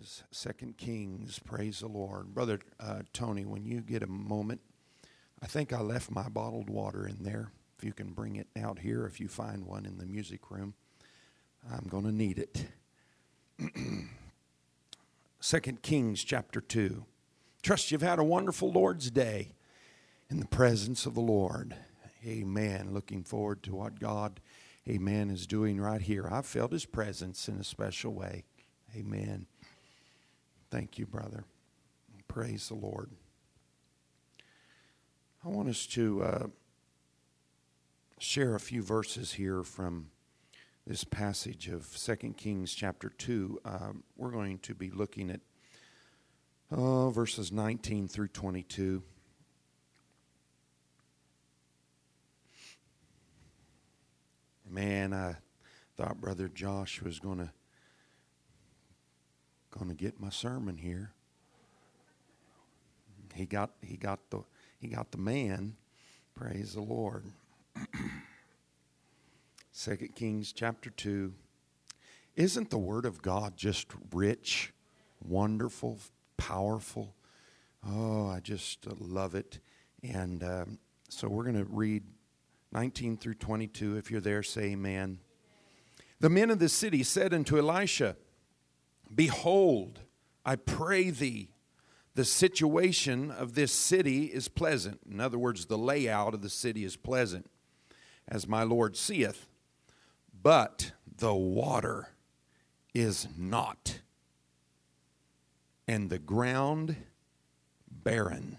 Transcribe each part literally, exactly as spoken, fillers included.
Kings, Second Kings, praise the Lord. Brother uh, Tony, when you get a moment, I think I left my bottled water in there. If you can bring it out here, if you find one in the music room, I'm going to need it. Second Kings chapter two. Trust you've had a wonderful Lord's Day in the presence of the Lord. Amen. Looking forward to what God, amen, is doing right here. I've felt His presence in a special way. Amen. Thank you, brother. Praise the Lord. I want us to uh, share a few verses here from this passage of Second Kings chapter two. Um, we're going to be looking at uh, verses nineteen through twenty-two. Man, I thought Brother Josh was going to going to get my sermon here. He got he got the he got the man. Praise the Lord. Second Kings chapter two. Isn't the Word of God just rich, wonderful, powerful? Oh, I just love it. And um, so we're going to read nineteen through twenty-two. If you're there, say amen. The men of the city said unto Elisha, Behold, I pray thee, the situation of this city is pleasant. In other words, the layout of the city is pleasant, as my Lord seeth. But the water is not, and the ground barren.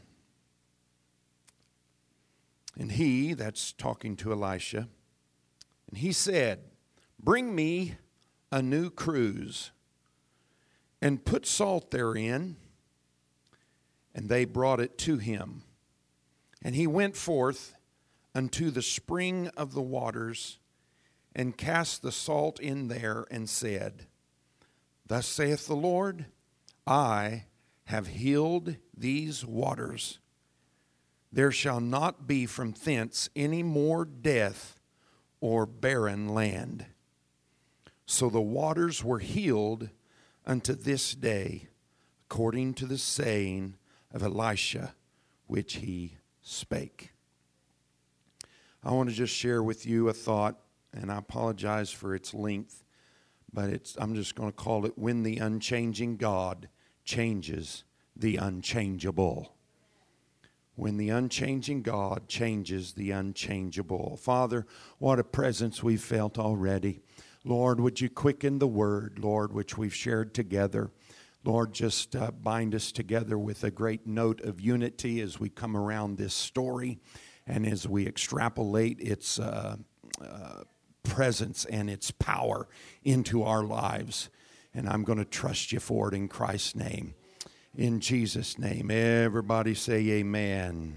And he, that's talking to Elisha, and he said, Bring me a new cruse, and put salt therein. And they brought it to him. And he went forth unto the spring of the waters, and cast the salt in there, and said, Thus saith the Lord, I have healed these waters. There shall not be from thence any more death or barren land. So the waters were healed unto this day, according to the saying of Elisha, which he spake. I want to just share with you a thought, and I apologize for its length, but it's I'm just going to call it When the Unchanging God Changes the Unchangeable. When the unchanging God changes the unchangeable. Father, what a presence we've felt already. Lord, would you quicken the word, Lord, which we've shared together. Lord, just uh, bind us together with a great note of unity as we come around this story and as we extrapolate its uh, uh, presence and its power into our lives. And I'm going to trust you for it in Christ's name. In Jesus' name, everybody say amen.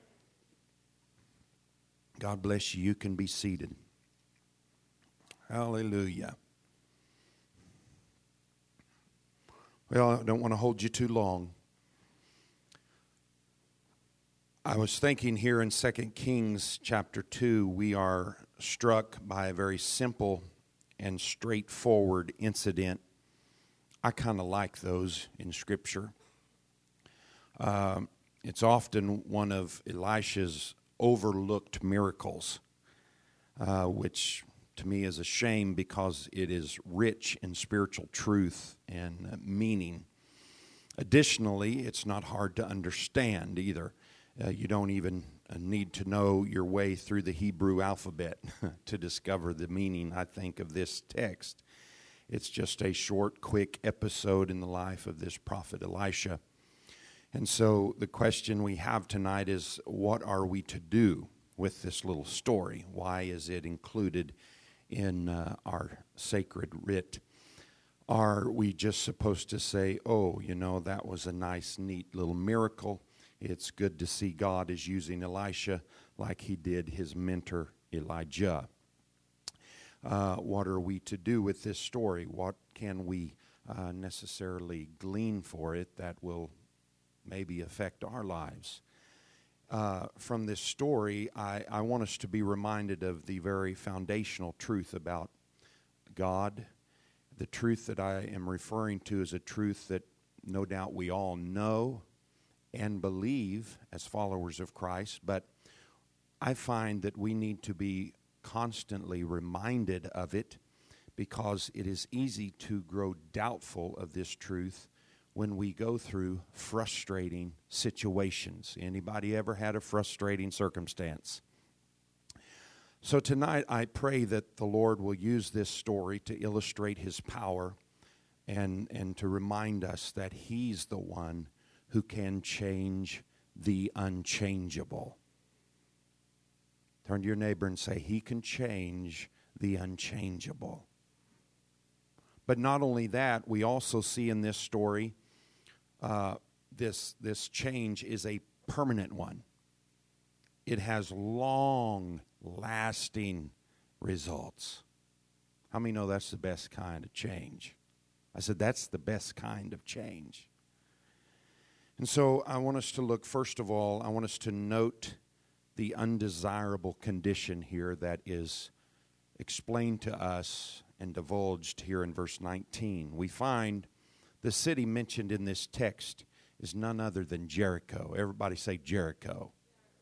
God bless you. You can be seated. Hallelujah. Well, I don't want to hold you too long. I was thinking here in Second Kings chapter two, we are struck by a very simple and straightforward incident. I kind of like those in Scripture. Uh, it's often one of Elisha's overlooked miracles, uh, which to me is a shame because it is rich in spiritual truth and uh, meaning. Additionally, it's not hard to understand either. Uh, you don't even uh, need to know your way through the Hebrew alphabet to discover the meaning, I think, of this text. It's just a short, quick episode in the life of this prophet Elisha. And so the question we have tonight is, what are we to do with this little story? Why is it included in uh, our sacred writ? Are we just supposed to say, oh, you know, that was a nice, neat little miracle. It's good to see God is using Elisha like he did his mentor Elijah. Uh, what are we to do with this story? What can we uh, necessarily glean for it that will maybe affect our lives? Uh, from this story, I, I want us to be reminded of the very foundational truth about God the truth that I am referring to is a truth that no doubt we all know and believe as followers of Christ, but I find that we need to be constantly reminded of it because it is easy to grow doubtful of this truth when we go through frustrating situations. Anybody ever had a frustrating circumstance? So tonight I pray that the Lord will use this story to illustrate His power and, and to remind us that He's the one who can change the unchangeable. Turn to your neighbor and say, He can change the unchangeable. But not only that, we also see in this story, uh, this, this change is a permanent one. It has long-lasting results. How many know that's the best kind of change? I said that's the best kind of change. And so I want us to look, first of all, I want us to note the undesirable condition here that is explained to us and divulged here in verse nineteen. We find the city mentioned in this text is none other than Jericho. Everybody say Jericho.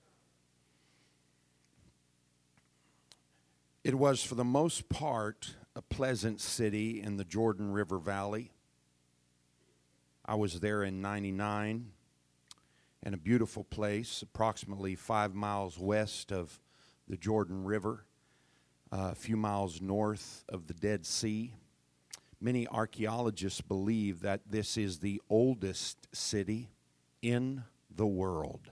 It was for the most part a pleasant city in the Jordan River Valley. I was there in ninety-nine, and a beautiful place, approximately five miles west of the Jordan River, uh, a few miles north of the Dead Sea. Many archaeologists believe that this is the oldest city in the world.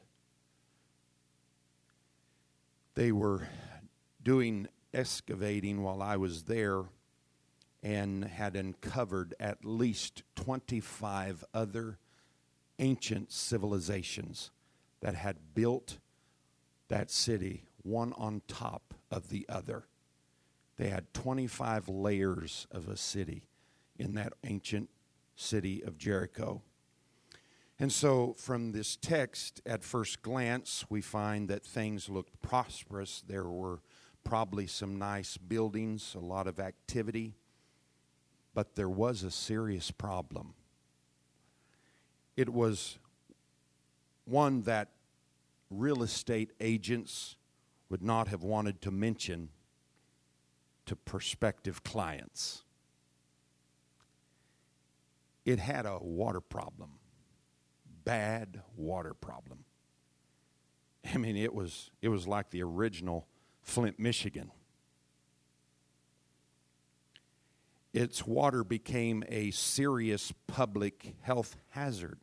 They were doing excavating while I was there and had uncovered at least twenty-five other ancient civilizations that had built that city one on top of the other. They had twenty-five layers of a city in that ancient city of Jericho. And so from this text, at first glance, we find that things looked prosperous. There were probably some nice buildings, a lot of activity, but there was a serious problem. It was one that real estate agents would not have wanted to mention to prospective clients. It had a water problem, bad water problem. I mean, it was it was like the original Flint, Michigan. Its water became a serious public health hazard.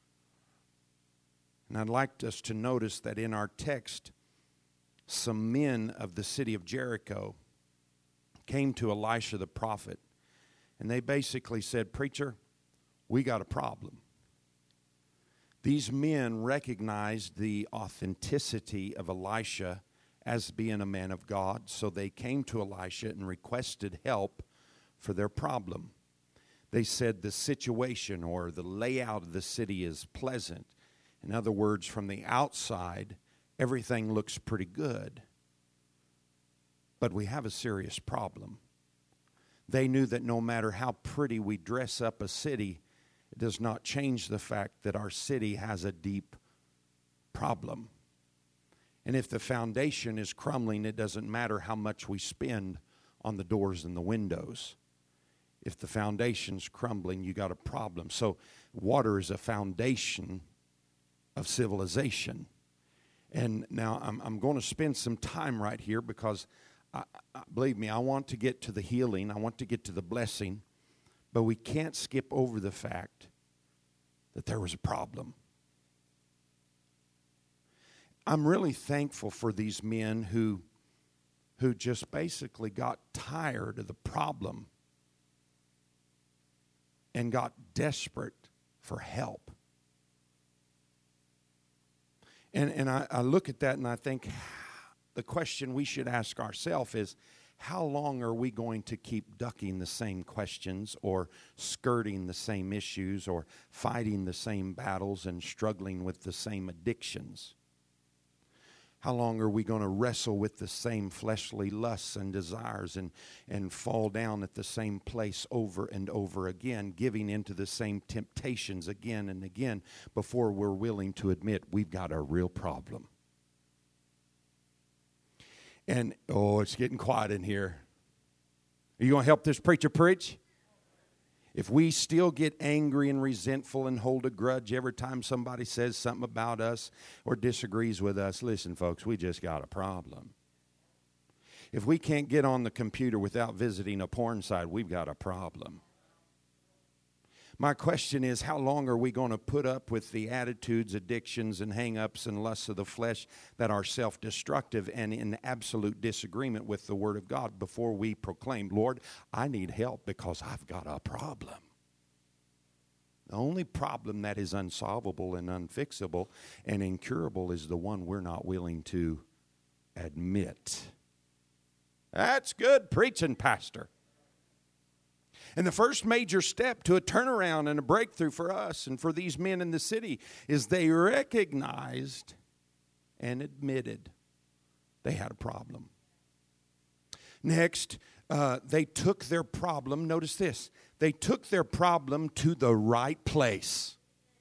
And I'd like us to notice that in our text, some men of the city of Jericho came to Elisha the prophet, and they basically said, "Preacher, we got a problem." These men recognized the authenticity of Elisha as being a man of God, so they came to Elisha and requested help for their problem. They said the situation or the layout of the city is pleasant. In other words, from the outside, everything looks pretty good. But we have a serious problem. They knew that no matter how pretty we dress up a city, it does not change the fact that our city has a deep problem. And if the foundation is crumbling, it doesn't matter how much we spend on the doors and the windows. If the foundation's crumbling, you got a problem. So water is a foundation of civilization. And now I'm, I'm going to spend some time right here because, I, I, believe me, I want to get to the healing. I want to get to the blessing. But we can't skip over the fact that there was a problem. I'm really thankful for these men who, who just basically got tired of the problem and got desperate for help. And, and I, I look at that and I think the question we should ask ourselves is, how long are we going to keep ducking the same questions or skirting the same issues or fighting the same battles and struggling with the same addictions? How long are we going to wrestle with the same fleshly lusts and desires and, and fall down at the same place over and over again, giving into the same temptations again and again before we're willing to admit we've got a real problem? And, oh, it's getting quiet in here. Are you going to help this preacher preach? If we still get angry and resentful and hold a grudge every time somebody says something about us or disagrees with us, listen, folks, we just got a problem. If we can't get on the computer without visiting a porn site, we've got a problem. My question is, how long are we going to put up with the attitudes, addictions, and hang-ups and lusts of the flesh that are self-destructive and in absolute disagreement with the Word of God before we proclaim, Lord, I need help because I've got a problem? The only problem that is unsolvable and unfixable and incurable is the one we're not willing to admit. That's good preaching, Pastor. And the first major step to a turnaround and a breakthrough for us and for these men in the city is they recognized and admitted they had a problem. Next, uh, they took their problem, notice this, they took their problem to the right place.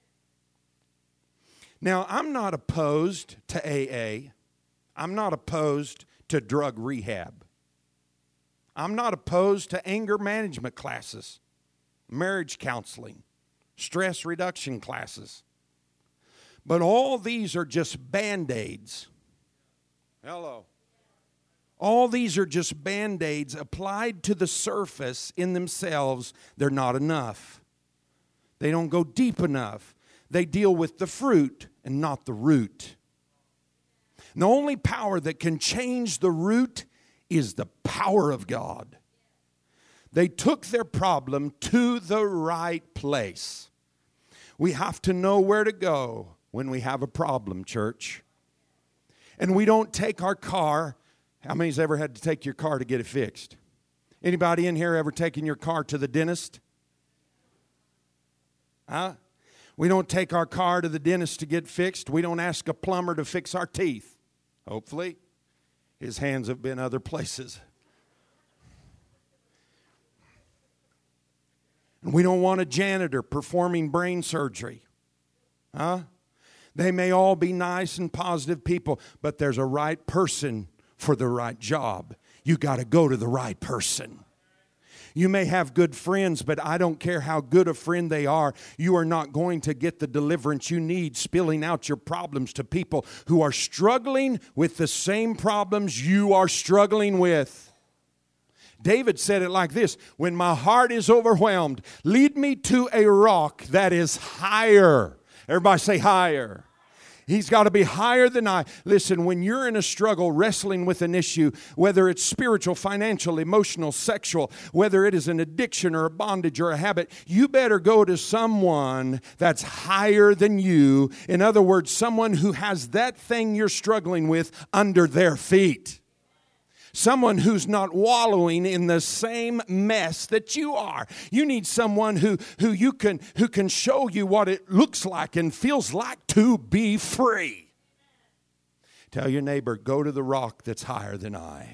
Now, I'm not opposed to A A. I'm not opposed to drug rehab. I'm not opposed to anger management classes, marriage counseling, stress reduction classes. But all these are just Band-Aids. Hello. All these are just Band-Aids applied to the surface in themselves. They're not enough. They don't go deep enough. They deal with the fruit and not the root. And the only power that can change the root is the power of God. They took their problem to the right place. We have to know where to go when we have a problem, church. And we don't take our car. How many's ever had to take your car to get it fixed? Anybody in here ever taken your car to the dentist? Huh? We don't take our car to the dentist to get fixed. We don't ask a plumber to fix our teeth. Hopefully. His hands have been other places. And we don't want a janitor performing brain surgery. Huh? They may all be nice and positive people, but there's a right person for the right job. You got to go to the right person. You may have good friends, but I don't care how good a friend they are. You are not going to get the deliverance you need spilling out your problems to people who are struggling with the same problems you are struggling with. David said it like this, when my heart is overwhelmed, lead me to a rock that is higher. Everybody say higher. He's got to be higher than I. Listen, when you're in a struggle wrestling with an issue, whether it's spiritual, financial, emotional, sexual, whether it is an addiction or a bondage or a habit, you better go to someone that's higher than you. In other words, someone who has that thing you're struggling with under their feet. Someone who's not wallowing in the same mess that you are. You need someone who, who you can who can show you what it looks like and feels like to be free. Tell your neighbor, go to the rock that's higher than I.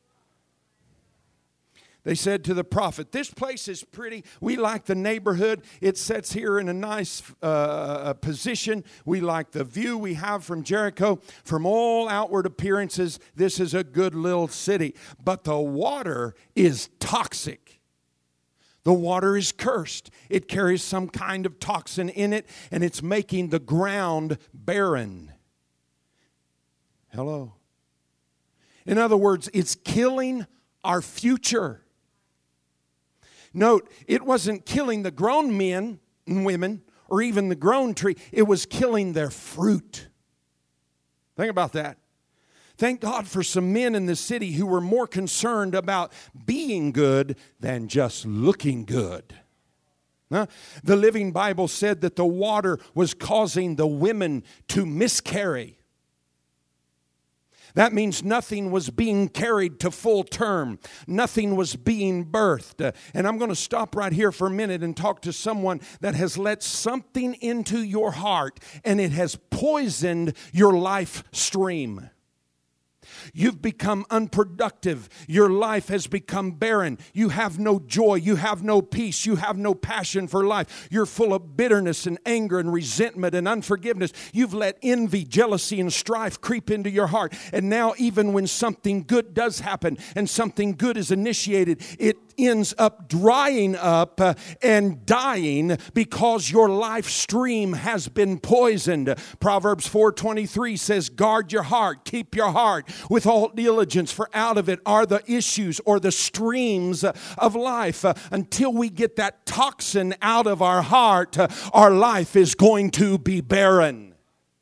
They said to the prophet, this place is pretty. We like the neighborhood. It sits here in a nice uh, position. We like the view we have from Jericho. From all outward appearances, this is a good little city. But the water is toxic. The water is cursed. It carries some kind of toxin in it, and it's making the ground barren. Hello. In other words, it's killing our future. Note, it wasn't killing the grown men and women or even the grown tree. It was killing their fruit. Think about that. Thank God for some men in the city who were more concerned about being good than just looking good. Huh? The Living Bible said that the water was causing the women to miscarry. That means nothing was being carried to full term. Nothing was being birthed. Uh, and I'm going to stop right here for a minute and talk to someone that has let something into your heart and it has poisoned your life stream. You've become unproductive. Your life has become barren. You have no joy. You have no peace. You have no passion for life. You're full of bitterness and anger and resentment and unforgiveness. You've let envy, jealousy, and strife creep into your heart. And now even when something good does happen and something good is initiated, it ends up drying up uh, and dying because your life stream has been poisoned. Proverbs four twenty-three says, guard your heart, keep your heart with all diligence, for out of it are the issues or the streams of life. Uh, until we get that toxin out of our heart, uh, our life is going to be barren.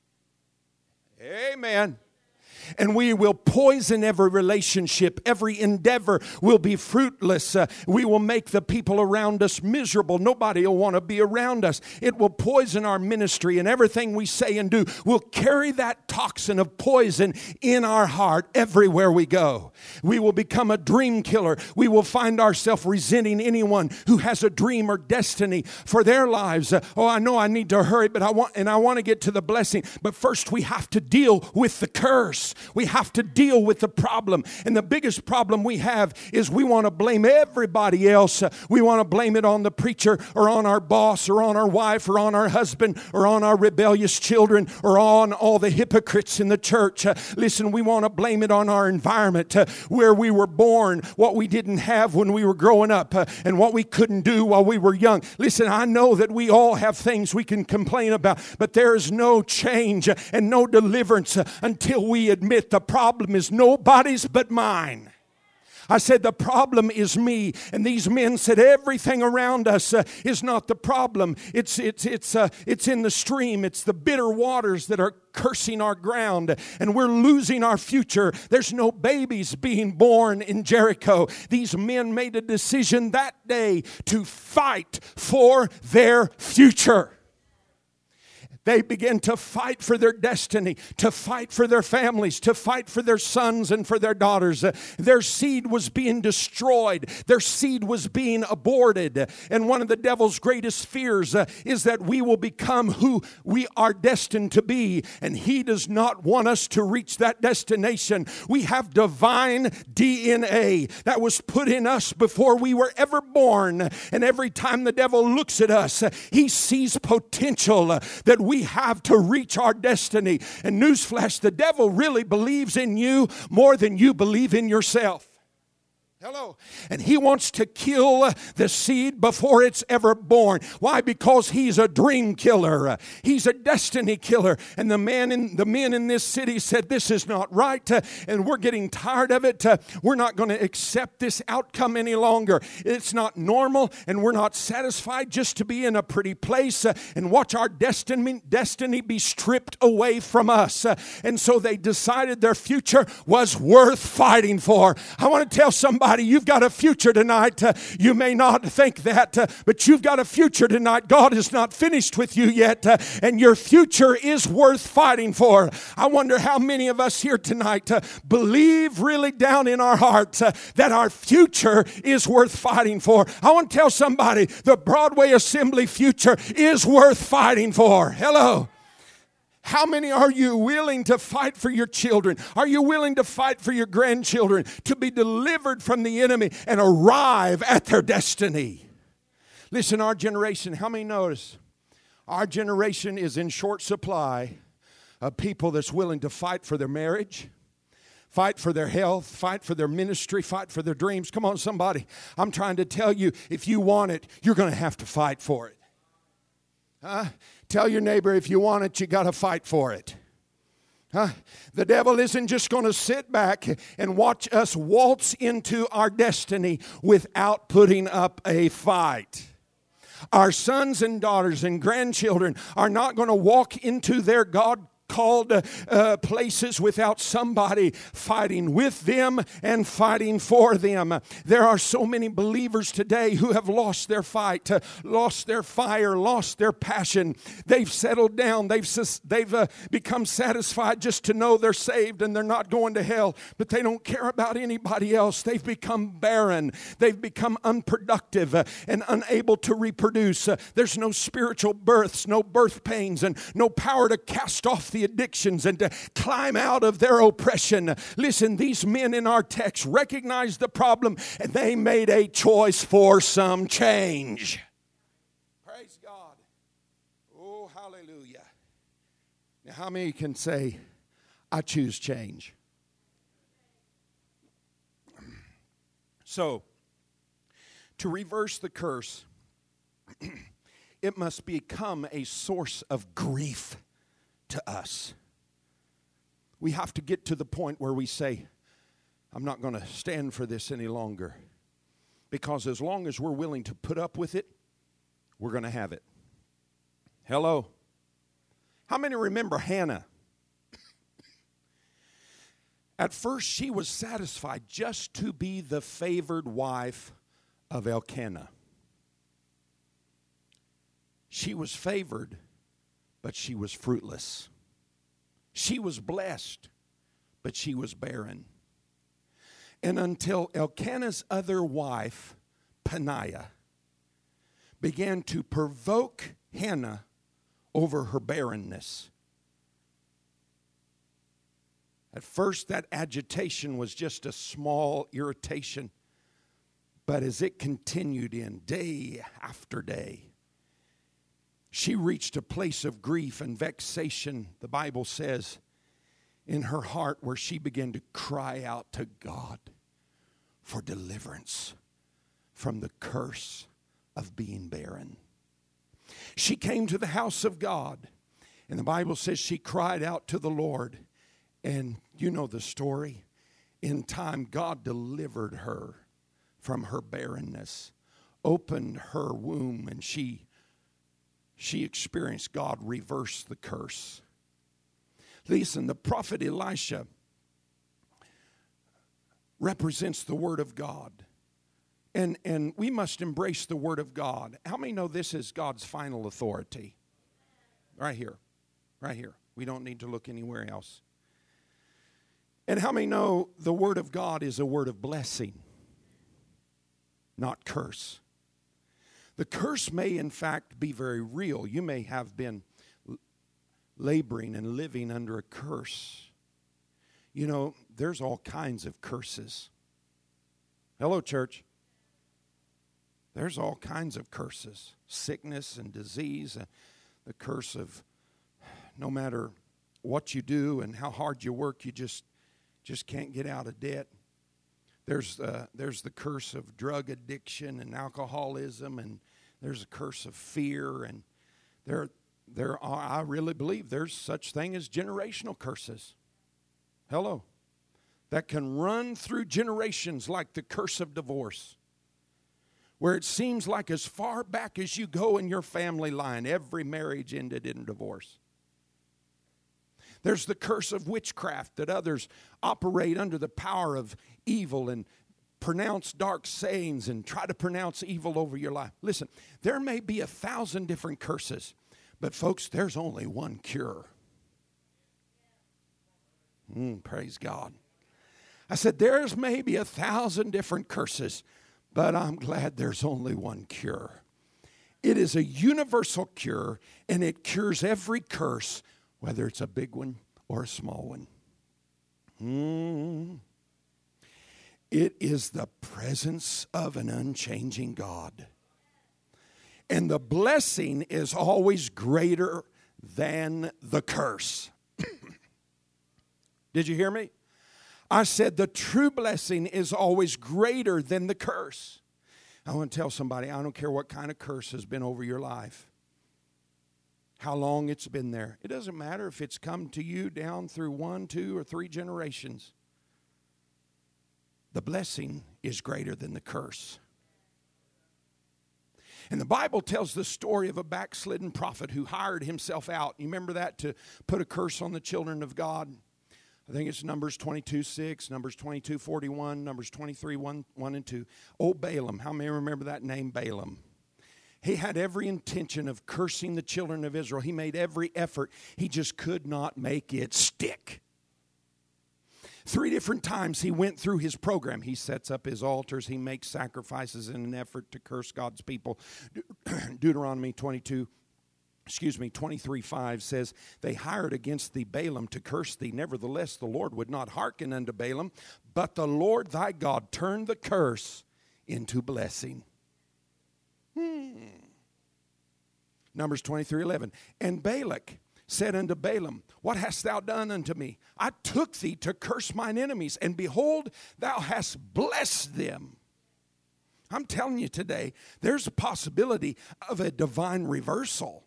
Amen. And we will poison every relationship. Every endeavor will be fruitless. Uh, we will make the people around us miserable. Nobody will want to be around us. It will poison our ministry, and everything we say and do will carry that toxin of poison in our heart everywhere we go. We will become a dream killer. We will find ourselves resenting anyone who has a dream or destiny for their lives. Uh, oh, I know I need to hurry, but I want and I want to get to the blessing. But first we have to deal with the curse. We have to deal with the problem. And the biggest problem we have is we want to blame everybody else. We want to blame it on the preacher or on our boss or on our wife or on our husband or on our rebellious children or on all the hypocrites in the church. Uh, listen, we want to blame it on our environment, uh, where we were born, what we didn't have when we were growing up, uh, and what we couldn't do while we were young. Listen, I know that we all have things we can complain about, but there is no change and no deliverance uh, until we admit the problem is nobody's but mine. I said, the problem is me. And these men said, everything around us uh, is not the problem. It's, it's, it's, uh, it's in the stream. It's the bitter waters that are cursing our ground, and we're losing our future. There's no babies being born in Jericho. These men made a decision that day to fight for their future. They began to fight for their destiny, to fight for their families, to fight for their sons and for their daughters. Uh, their seed was being destroyed. Their seed was being aborted. And one of the devil's greatest fears uh, is that we will become who we are destined to be. And he does not want us to reach that destination. We have divine D N A that was put in us before we were ever born. And every time the devil looks at us, uh, he sees potential uh, that we have to reach our destiny. And newsflash, the devil really believes in you more than you believe in yourself. Hello. And he wants to kill the seed before it's ever born. Why? Because he's a dream killer. He's a destiny killer. And the man in the men in this city said, this is not right. Uh, and we're getting tired of it. Uh, we're not going to accept this outcome any longer. It's not normal, and we're not satisfied just to be in a pretty place uh, and watch our destiny, destiny be stripped away from us. Uh, and so they decided their future was worth fighting for. I want to tell somebody, you've got a future tonight. Uh, you may not think that, uh, but you've got a future tonight. God is not finished with you yet, uh, and your future is worth fighting for. I wonder how many of us here tonight uh, believe really down in our hearts uh, that our future is worth fighting for. I want to tell somebody, the Broadway Assembly future is worth fighting for. Hello. How many are you willing to fight for your children? Are you willing to fight for your grandchildren to be delivered from the enemy and arrive at their destiny? Listen, our generation, how many notice? Our generation is in short supply of people that's willing to fight for their marriage, fight for their health, fight for their ministry, fight for their dreams. Come on, somebody. I'm trying to tell you, if you want it, you're going to have to fight for it. Huh? Tell your neighbor, if you want it, you got to fight for it. Huh? The devil isn't just going to sit back and watch us waltz into our destiny without putting up a fight. Our sons and daughters and grandchildren are not going to walk into their God called uh, uh, places without somebody fighting with them and fighting for them. There are so many believers today who have lost their fight, uh, lost their fire, lost their passion. They've settled down. They've they've uh, become satisfied just to know they're saved and they're not going to hell, but they don't care about anybody else. They've become barren. They've become unproductive uh, and unable to reproduce. Uh, there's no spiritual births, no birth pains, and no power to cast off the addictions and to climb out of their oppression. Listen, these men in our text recognized the problem and they made a choice for some change. Praise God. Oh, hallelujah. Now, how many can say, I choose change? So, to reverse the curse, it must become a source of grief to us. We have to get to the point where we say, I'm not going to stand for this any longer. Because as long as we're willing to put up with it, we're going to have it. Hello? How many remember Hannah? At first, she was satisfied just to be the favored wife of Elkanah. She was favored, but she was fruitless. She was blessed, but she was barren. And until Elkanah's other wife, Peninnah, began to provoke Hannah over her barrenness. At first, that agitation was just a small irritation. But as it continued in day after day, she reached a place of grief and vexation, the Bible says, in her heart, where she began to cry out to God for deliverance from the curse of being barren. She came to the house of God, and the Bible says she cried out to the Lord. And you know the story. In time, God delivered her from her barrenness, opened her womb, and she, she experienced God reverse the curse. Listen, the prophet Elisha represents the Word of God. And, and we must embrace the Word of God. How many know this is God's final authority? Right here. Right here. We don't need to look anywhere else. And how many know the Word of God is a word of blessing, not curse? The curse may, in fact, be very real. You may have been laboring and living under a curse. You know, there's all kinds of curses. Hello, church. There's all kinds of curses. Sickness and disease. Uh, the curse of no matter what you do and how hard you work, you just... just can't get out of debt. There's uh, there's the curse of drug addiction and alcoholism, and there's a curse of fear, and there there are, I really believe there's such thing as generational curses. Hello, that can run through generations, like the curse of divorce, where it seems like as far back as you go in your family line, every marriage ended in divorce. There's the curse of witchcraft, that others operate under the power of evil and pronounce dark sayings and try to pronounce evil over your life. Listen, there may be a thousand different curses, but folks, there's only one cure. Mm, praise God. I said, there's maybe a thousand different curses, but I'm glad there's only one cure. It is a universal cure, and it cures every curse, whether it's a big one or a small one. Mm. It is the presence of an unchanging God. And the blessing is always greater than the curse. Did you hear me? I said the true blessing is always greater than the curse. I want to tell somebody, I don't care what kind of curse has been over your life, how long it's been there. It doesn't matter if it's come to you down through one, two, or three generations. The blessing is greater than the curse. And the Bible tells the story of a backslidden prophet who hired himself out. You remember that? To put a curse on the children of God. I think it's Numbers twenty-two six, Numbers twenty-two forty-one, Numbers twenty-three one, one and two. Old Balaam. How many remember that name, Balaam? He had every intention of cursing the children of Israel. He made every effort. He just could not make it stick. Three different times he went through his program. He sets up his altars. He makes sacrifices in an effort to curse God's people. De- Deuteronomy twenty-two excuse me, twenty-three five says, they hired against thee Balaam to curse thee. Nevertheless, the Lord would not hearken unto Balaam, but the Lord thy God turned the curse into blessing. Hmm. Numbers twenty-three eleven. And Balak said unto Balaam, what hast thou done unto me? I took thee to curse mine enemies, and behold, thou hast blessed them. I'm telling you today, there's a possibility of a divine reversal.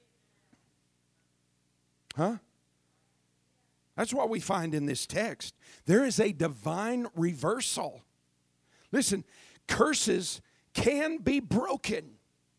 Huh? That's what we find in this text. There is a divine reversal. Listen, curses can be broken.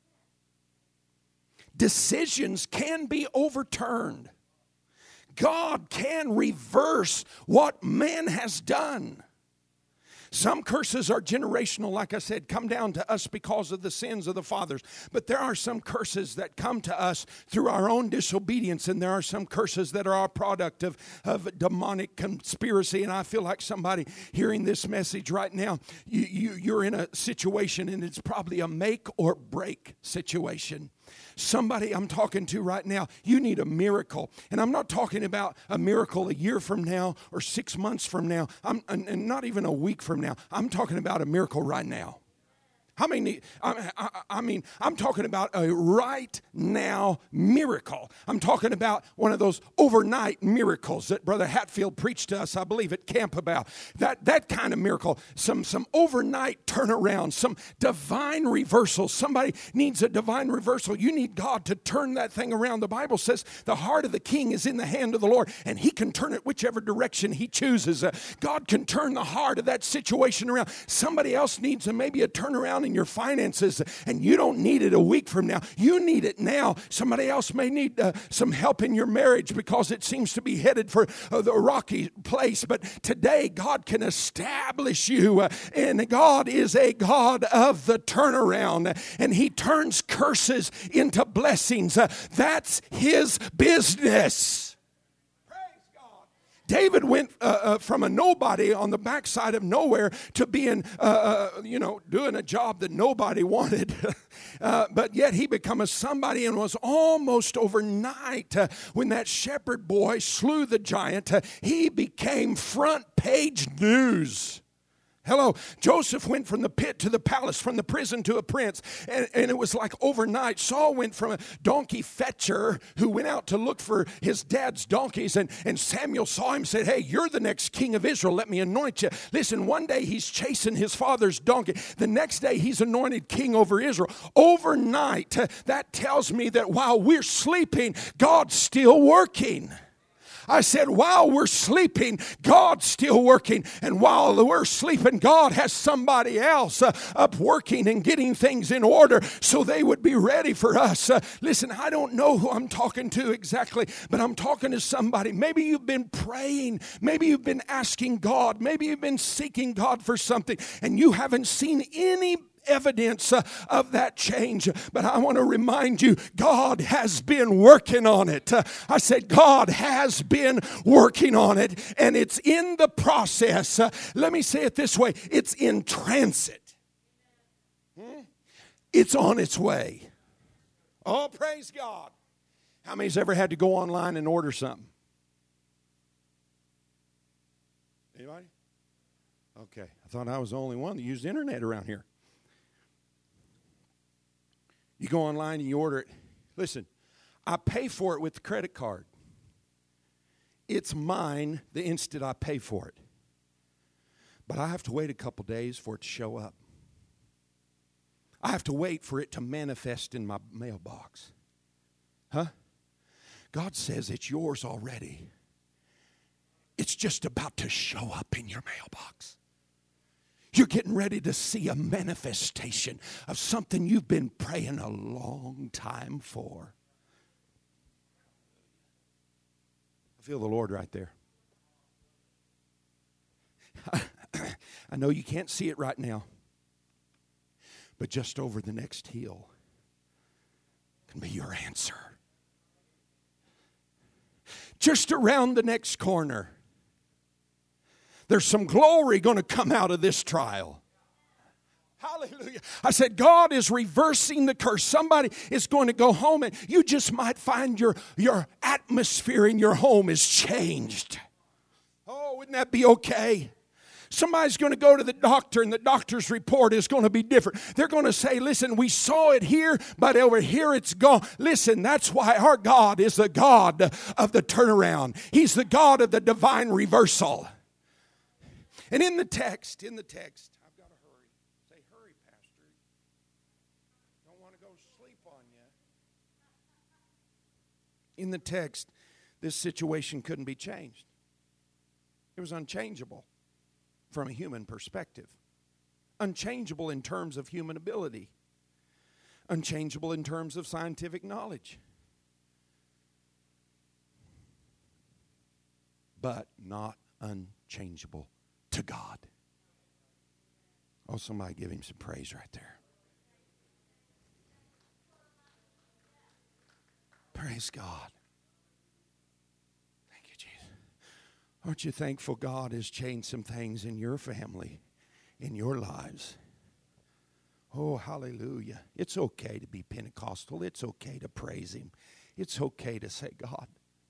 Decisions can be overturned. God can reverse what man has done. Some curses are generational, like I said, come down to us because of the sins of the fathers. But there are some curses that come to us through our own disobedience, and there are some curses that are a product of, of demonic conspiracy. And I feel like somebody hearing this message right now, you, you, you're in a situation, and it's probably a make or break situation. Somebody I'm talking to right now, you need a miracle. And I'm not talking about a miracle a year from now or six months from now, I'm, and not even a week from now. I'm talking about a miracle right now. How many? I, I, I mean, I'm talking about a right now miracle. I'm talking about one of those overnight miracles that Brother Hatfield preached to us, I believe, at camp about. That that kind of miracle, some some overnight turnaround, some divine reversal. Somebody needs a divine reversal. You need God to turn that thing around. The Bible says the heart of the king is in the hand of the Lord, and he can turn it whichever direction he chooses. Uh, God can turn the heart of that situation around. Somebody else needs a, maybe a turnaround in your finances, and you don't need it a week from now. You need it now. Somebody else may need uh, some help in your marriage because it seems to be headed for uh, the rocky place. But today, God can establish you, uh, and God is a God of the turnaround, and He turns curses into blessings. Uh, that's His business. David went uh, uh, from a nobody on the backside of nowhere to being, uh, uh, you know, doing a job that nobody wanted. uh, but yet he became a somebody, and was almost overnight uh, when that shepherd boy slew the giant. Uh, he became front page news. Hello, Joseph went from the pit to the palace, from the prison to a prince, and, and it was like overnight. Saul went from a donkey fetcher who went out to look for his dad's donkeys, and, and Samuel saw him and said, hey, you're the next king of Israel. Let me anoint you. Listen, one day he's chasing his father's donkey. The next day he's anointed king over Israel. Overnight, uh, that tells me that while we're sleeping, God's still working. I said, while we're sleeping, God's still working. And while we're sleeping, God has somebody else uh, up working and getting things in order so they would be ready for us. Uh, listen, I don't know who I'm talking to exactly, but I'm talking to somebody. Maybe you've been praying. Maybe you've been asking God. Maybe you've been seeking God for something, and you haven't seen any evidence uh, of that change. But I want to remind you, God has been working on it. Uh, I said God has been working on it, and it's in the process. Uh, let me say it this way. It's in transit. Hmm? It's on its way. Oh, praise God. How many's ever had to go online and order something? Anybody? Okay. I thought I was the only one that used the internet around here. You go online and you order it. Listen, I pay for it with the credit card. It's mine the instant I pay for it. But I have to wait a couple days for it to show up. I have to wait for it to manifest in my mailbox. Huh? God says it's yours already. It's just about to show up in your mailbox. You're getting ready to see a manifestation of something you've been praying a long time for. I feel the Lord right there. I know you can't see it right now, but just over the next hill can be your answer. Just around the next corner, there's some glory going to come out of this trial. Hallelujah. I said, God is reversing the curse. Somebody is going to go home and you just might find your, your atmosphere in your home is changed. Oh, wouldn't that be okay? Somebody's going to go to the doctor and the doctor's report is going to be different. They're going to say, listen, we saw it here, but over here it's gone. Listen, that's why our God is the God of the turnaround. He's the God of the divine reversal. And in the text, in the text, I've got to hurry. Say, hurry, Pastor. Don't want to go sleep on you. In the text, this situation couldn't be changed. It was unchangeable from a human perspective. Unchangeable in terms of human ability. Unchangeable in terms of scientific knowledge. But not unchangeable to God. Oh, somebody give him some praise right there. Praise God. Thank you, Jesus. Aren't you thankful God has changed some things in your family, in your lives? Oh, hallelujah. It's okay to be Pentecostal. It's okay to praise him. It's okay to say, God,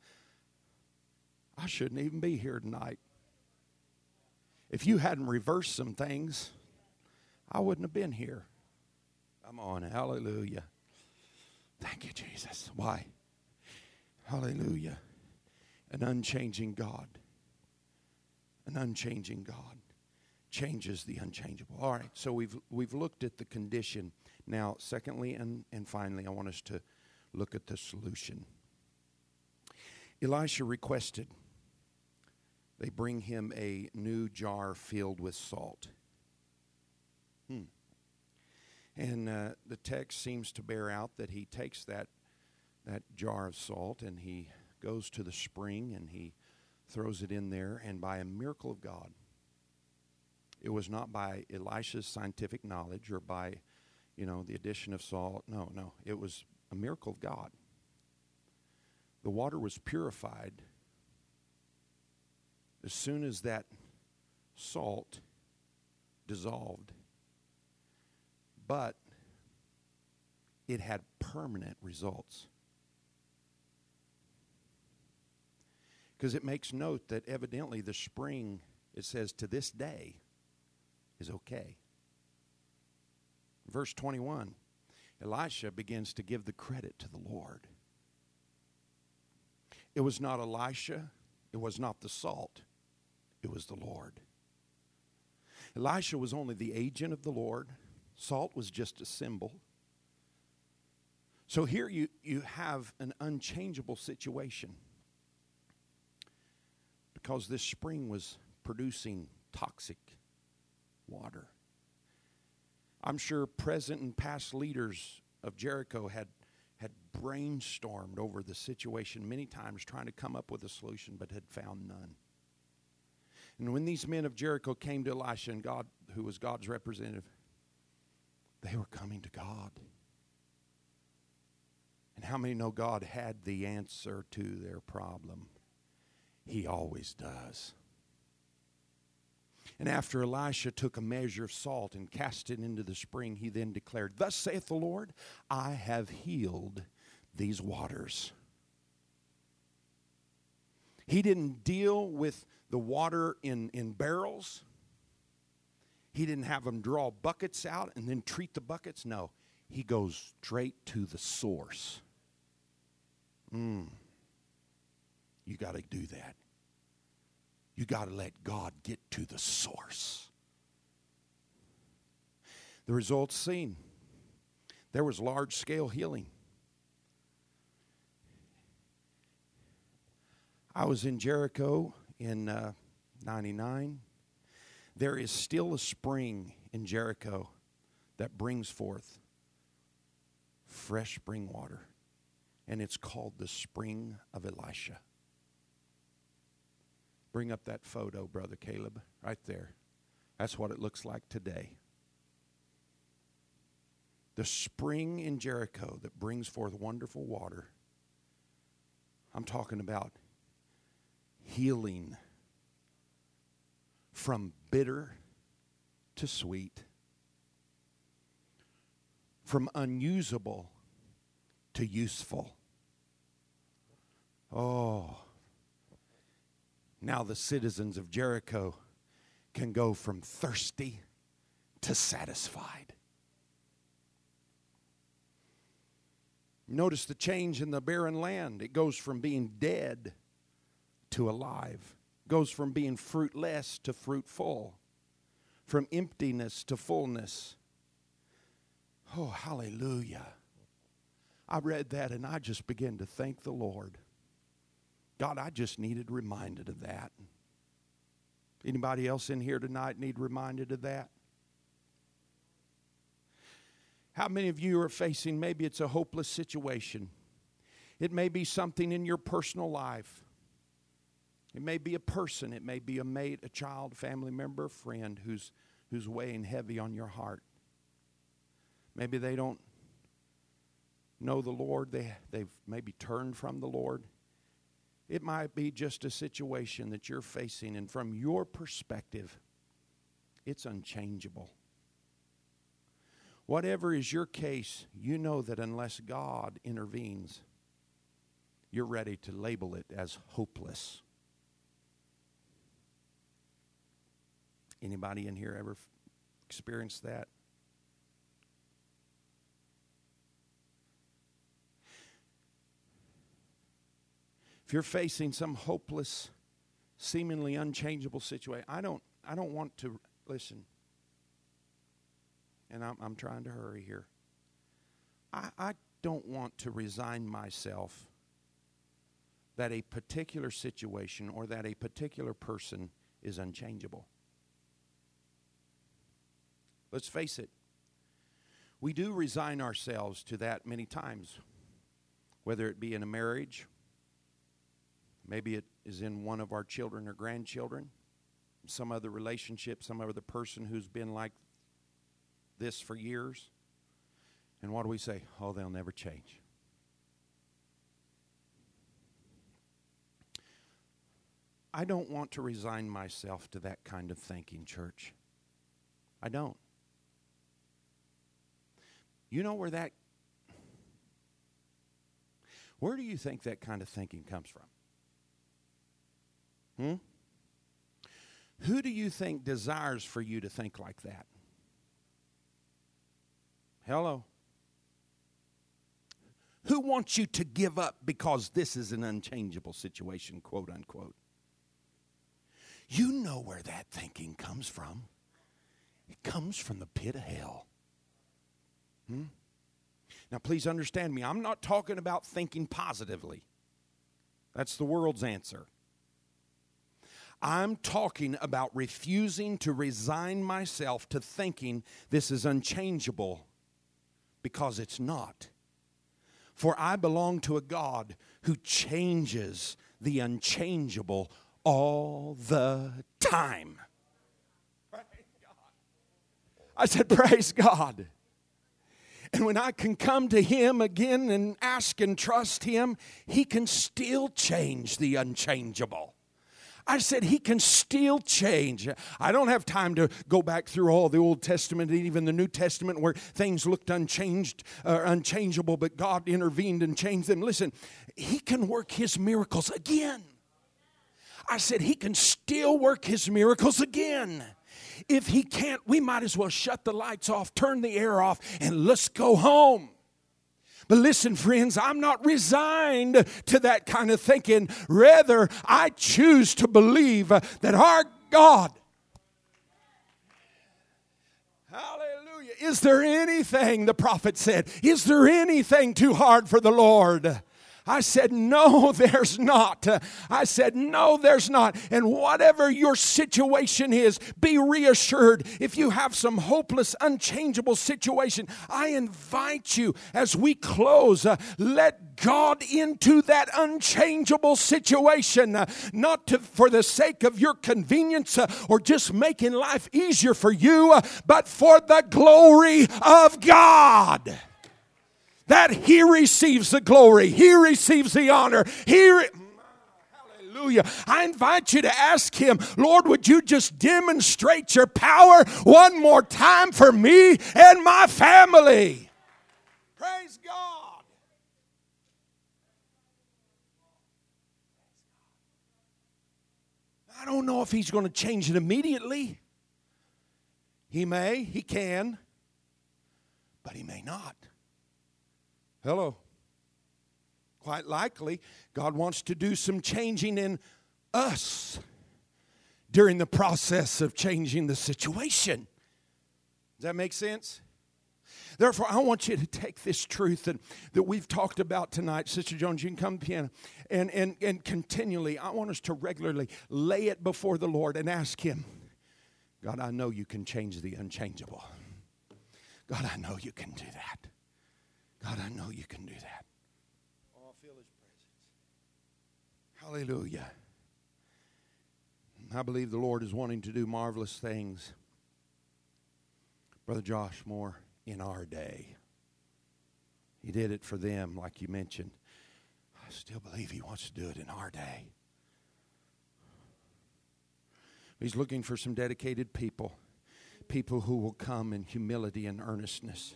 I shouldn't even be here tonight. If you hadn't reversed some things, I wouldn't have been here. Come on, hallelujah. Thank you, Jesus. Why? Hallelujah. An unchanging God. An unchanging God changes the unchangeable. All right, so we've we've looked at the condition. Now, secondly and, and finally, I want us to look at the solution. Elisha requested they bring him a new jar filled with salt. Hmm. And uh, the text seems to bear out that he takes that, that jar of salt and he goes to the spring and he throws it in there. And by a miracle of God, it was not by Elisha's scientific knowledge or by, you know, the addition of salt. No, no. It was a miracle of God. The water was purified as soon as that salt dissolved. But it had permanent results. Because it makes note that evidently the spring, it says to this day, is okay. Verse twenty-one, Elisha begins to give the credit to the Lord. It was not Elisha, it was not the salt, it was the Lord. Elisha was only the agent of the Lord. Salt was just a symbol. So here you, you have an unchangeable situation because this spring was producing toxic water. I'm sure present and past leaders of Jericho had, had brainstormed over the situation many times trying to come up with a solution but had found none. And when these men of Jericho came to Elisha and God, who was God's representative, they were coming to God. And how many know God had the answer to their problem? He always does. And after Elisha took a measure of salt and cast it into the spring, he then declared, "Thus saith the Lord, I have healed these waters." He didn't deal with the water in, in barrels. He didn't have them draw buckets out and then treat the buckets. No, he goes straight to the source. Mm. You got to do that. You got to let God get to the source. The results seen. There was large-scale healing. I was in Jericho in uh, ninety-nine. There is still a spring in Jericho that brings forth fresh spring water. And it's called the Spring of Elisha. Bring up that photo, Brother Caleb, right there. That's what it looks like today. The spring in Jericho that brings forth wonderful water. I'm talking about healing from bitter to sweet, from unusable to useful. Oh, now the citizens of Jericho can go from thirsty to satisfied. Notice the change in the barren land. It goes from being dead to alive. It goes from being fruitless to fruitful. From emptiness to fullness. Oh, hallelujah. I read that and I just began to thank the Lord. God, I just needed reminded of that. Anybody else in here tonight need reminded of that? How many of you are facing, maybe it's a hopeless situation. It may be something in your personal life. It may be a person. It may be a mate, a child, family member, a friend who's, who's weighing heavy on your heart. Maybe they don't know the Lord. They, they've maybe turned from the Lord. It might be just a situation that you're facing, and from your perspective, it's unchangeable. Whatever is your case, you know that unless God intervenes, you're ready to label it as hopeless. Anybody in here ever experienced that? If you're facing some hopeless, seemingly unchangeable situation, I don't I don't want to listen. And I'm, I'm trying to hurry here. I, I don't want to resign myself that a particular situation or that a particular person is unchangeable. Let's face it. We do resign ourselves to that many times, whether it be in a marriage, maybe it is in one of our children or grandchildren, some other relationship, some other person who's been like this for years. And what do we say? Oh, they'll never change. I don't want to resign myself to that kind of thinking, church. I don't. You know where that, where do you think that kind of thinking comes from? Hmm? Who do you think desires for you to think like that? Hello? Who wants you to give up because this is an unchangeable situation, quote unquote? You know where that thinking comes from. It comes from the pit of hell. Hmm? Now, please understand me. I'm not talking about thinking positively. That's the world's answer. I'm talking about refusing to resign myself to thinking this is unchangeable, because it's not. For I belong to a God who changes the unchangeable all the time. Praise God. I said, praise God. And when I can come to Him again and ask and trust Him, He can still change the unchangeable. I said He can still change. I don't have time to go back through all the Old Testament and even the New Testament where things looked unchanged, uh, unchangeable, but God intervened and changed them. Listen, He can work His miracles again. I said He can still work His miracles again. If He can't, we might as well shut the lights off, turn the air off, and let's go home. But listen, friends, I'm not resigned to that kind of thinking. Rather, I choose to believe that our God, hallelujah, is there anything, the prophet said, is there anything too hard for the Lord? I said, no, there's not. I said, no, there's not. And whatever your situation is, be reassured. If you have some hopeless, unchangeable situation, I invite you as we close, uh, let God into that unchangeable situation, uh, not to, for the sake of your convenience uh, or just making life easier for you, uh, but for the glory of God. That He receives the glory. He receives the honor. He re- Hallelujah. I invite you to ask Him, Lord, would you just demonstrate your power one more time for me and my family? God. I don't know if He's going to change it immediately. He may, He can, but He may not. Hello. Quite likely, God wants to do some changing in us during the process of changing the situation. Does that make sense? Therefore, I want you to take this truth that, that we've talked about tonight. Sister Jones, you can come piano. And, and, and continually, I want us to regularly lay it before the Lord and ask Him, God, I know you can change the unchangeable. God, I know you can do that. God, I know you can do that. Oh, I feel His presence. Hallelujah. I believe the Lord is wanting to do marvelous things. Brother Josh Moore, in our day. He did it for them, like you mentioned. I still believe He wants to do it in our day. He's looking for some dedicated people, people who will come in humility and earnestness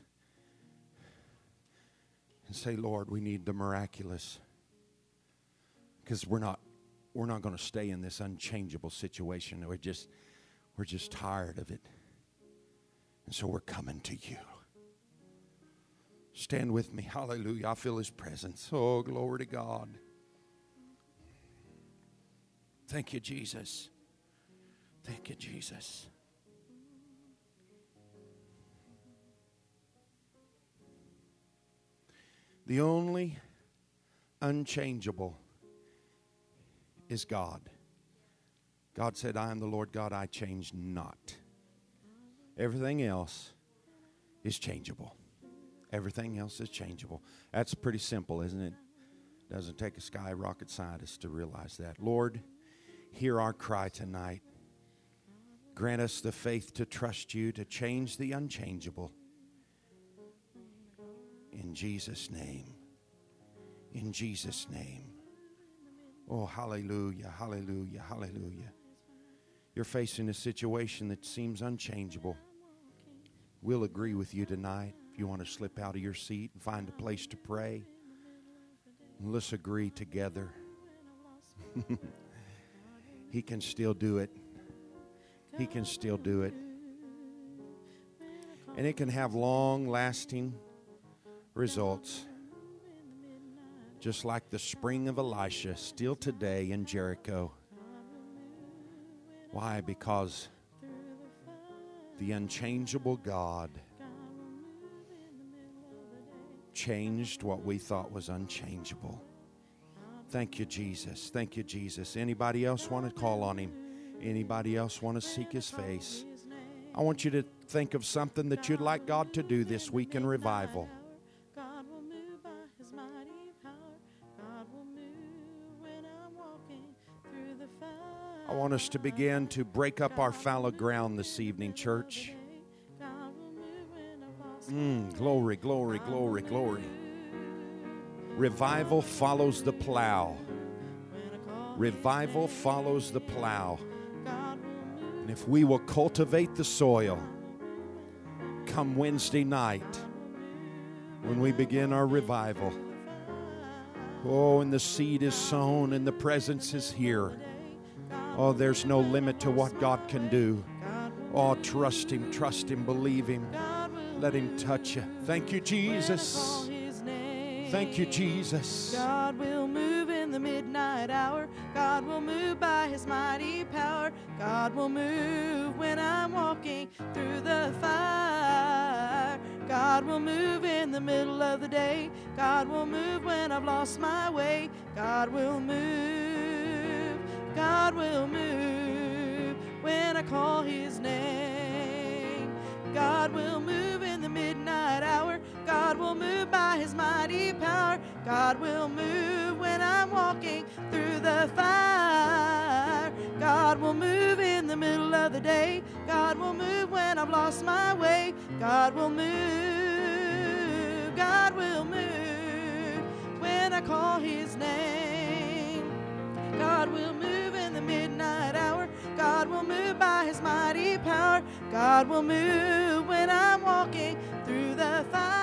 and say, Lord, we need the miraculous, because we're not we're not going to stay in this unchangeable situation. We're just we're just tired of it. And so we're coming to you. Stand with me. Hallelujah. I feel His presence. Oh, glory to God. Thank you, Jesus. Thank you, Jesus. The only unchangeable is God. God said, I am the Lord God, I change not. Everything else is changeable. Everything else is changeable. That's pretty simple, isn't it? Doesn't take a skyrocket scientist to realize that. Lord, hear our cry tonight. Grant us the faith to trust you, to change the unchangeable. In Jesus' name. In Jesus' name. Oh, hallelujah, hallelujah, hallelujah. You're facing a situation that seems unchangeable. We'll agree with you tonight. If you want to slip out of your seat and find a place to pray, let's agree together. He can still do it. He can still do it. And it can have long-lasting results. Just like the spring of Elisha, still today in Jericho. Why? Because the unchangeable God changed what we thought was unchangeable. Thank you, Jesus. Thank you, Jesus. Anybody else want to call on Him? Anybody else want to seek His face? I want you to think of something that you'd like God to do this week in revival. I want us to begin to break up our fallow ground this evening, church. Mm, glory, glory, glory, glory. Revival follows the plow. Revival follows the plow. And if we will cultivate the soil, come Wednesday night, when we begin our revival, oh, and the seed is sown and the presence is here. Oh, there's no limit to what God can do. Oh, trust Him, trust Him, believe Him. Let Him touch you. Thank you, Jesus. Thank you, Jesus. God will move in the midnight hour. God will move by His mighty power. God will move when I'm walking through the fire. God will move in the middle of the day. God will move when I've lost my way. God will move. God will move when I call His name. God will move in the midnight hour. God will move by His mighty power. God will move when I'm walking through the fire. God will move in the middle of the day. God will move when I've lost my way. God will move. God will move when I call His name. God will move in the midnight hour. God will move by His mighty power. God will move when I'm walking through the fire.